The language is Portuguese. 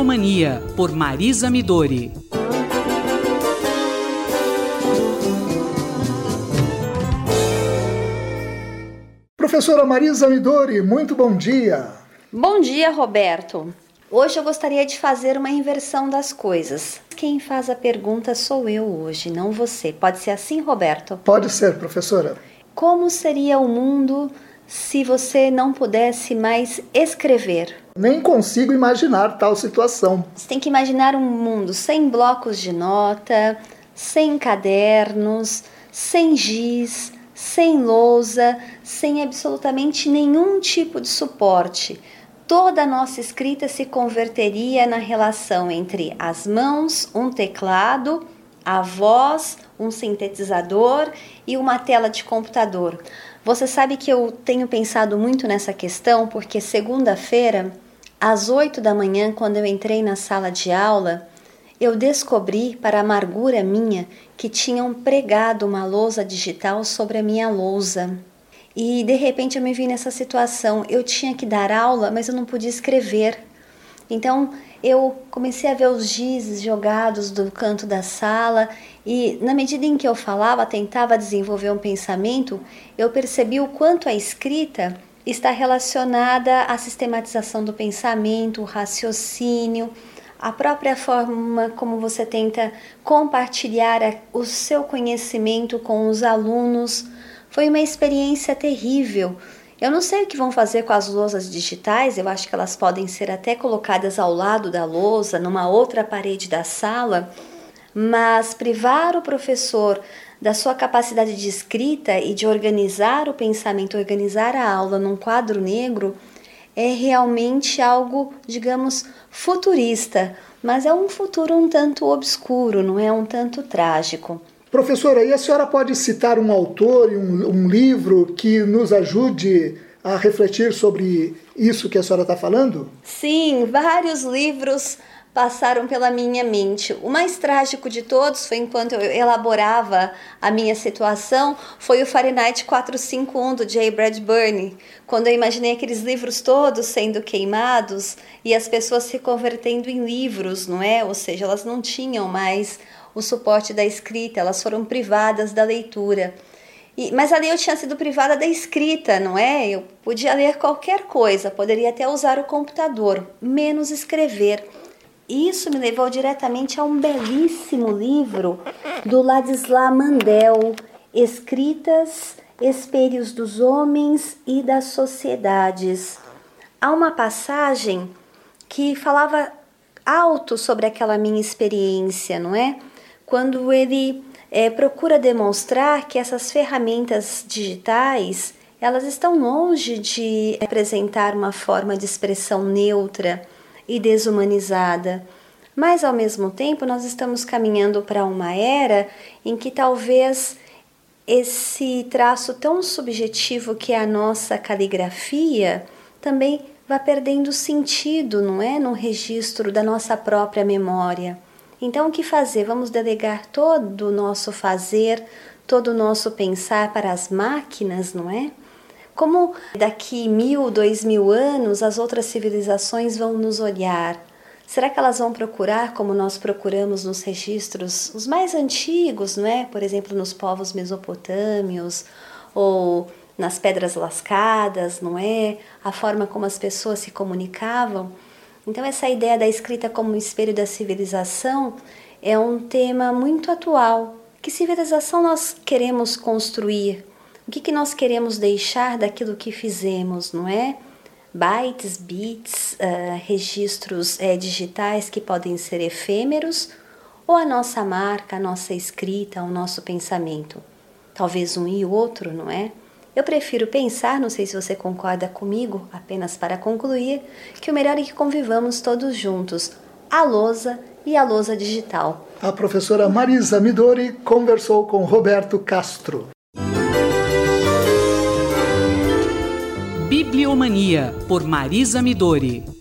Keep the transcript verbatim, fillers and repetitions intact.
Bibliomania, por Marisa Midori. Professora Marisa Midori, muito bom dia. Bom dia, Roberto. Hoje eu gostaria de fazer uma inversão das coisas. Quem faz a pergunta sou eu hoje, não você. Pode ser assim, Roberto? Pode ser, professora. Como seria o mundo se você não pudesse mais escrever? Nem consigo imaginar tal situação. Você tem que imaginar um mundo sem blocos de nota, sem cadernos, sem giz, sem lousa, sem absolutamente nenhum tipo de suporte. Toda a nossa escrita se converteria na relação entre as mãos, um teclado, a voz, um sintetizador e uma tela de computador. Você sabe que eu tenho pensado muito nessa questão porque segunda-feira, às oito da manhã, quando eu entrei na sala de aula, eu descobri, para a amargura minha, que tinham pregado uma lousa digital sobre a minha lousa. E de repente eu me vi nessa situação, eu tinha que dar aula, mas eu não podia escrever. Então eu comecei a ver os gizes jogados do canto da sala e na medida em que eu falava, tentava desenvolver um pensamento, eu percebi o quanto a escrita está relacionada à sistematização do pensamento, o raciocínio, a própria forma como você tenta compartilhar o seu conhecimento com os alunos. Foi uma experiência terrível. Eu não sei o que vão fazer com as lousas digitais, eu acho que elas podem ser até colocadas ao lado da lousa, numa outra parede da sala, mas privar o professor da sua capacidade de escrita e de organizar o pensamento, organizar a aula num quadro negro, é realmente algo, digamos, futurista, mas é um futuro um tanto obscuro, não é? Um tanto trágico. Professora, e a senhora pode citar um autor e um, um livro que nos ajude a refletir sobre isso que a senhora está falando? Sim, vários livros passaram pela minha mente. O mais trágico de todos foi enquanto eu elaborava a minha situação, foi o Fahrenheit quatrocentos e cinquenta e um do J. Bradbury, quando eu imaginei aqueles livros todos sendo queimados e as pessoas se convertendo em livros, não é? Ou seja, elas não tinham mais o suporte da escrita, elas foram privadas da leitura. E, mas ali eu tinha sido privada da escrita, não é? Eu podia ler qualquer coisa, poderia até usar o computador, menos escrever. Isso me levou diretamente a um belíssimo livro do Ladislas Mandel, Escritas, Espelhos dos Homens e das Sociedades. Há uma passagem que falava alto sobre aquela minha experiência, não é? Quando ele é, procura demonstrar que essas ferramentas digitais, elas estão longe de apresentar uma forma de expressão neutra e desumanizada, mas ao mesmo tempo nós estamos caminhando para uma era em que talvez esse traço tão subjetivo que é a nossa caligrafia também vá perdendo sentido, não é? No registro da nossa própria memória. Então, o que fazer? Vamos delegar todo o nosso fazer, todo o nosso pensar para as máquinas, não é? Como daqui mil, dois mil anos as outras civilizações vão nos olhar? Será que elas vão procurar como nós procuramos nos registros, os mais antigos, não é? Por exemplo, nos povos mesopotâmios ou nas pedras lascadas, não é? A forma como as pessoas se comunicavam. Então, essa ideia da escrita como espelho da civilização é um tema muito atual. Que civilização nós queremos construir? O que, que nós queremos deixar daquilo que fizemos, não é? Bytes, bits, uh, registros uh, digitais que podem ser efêmeros, ou a nossa marca, a nossa escrita, o nosso pensamento? Talvez um e o outro, não é? Eu prefiro pensar, não sei se você concorda comigo, apenas para concluir, que o melhor é que convivamos todos juntos, a lousa e a lousa digital. A professora Marisa Midori conversou com Roberto Castro. Bibliomania, por Marisa Midori.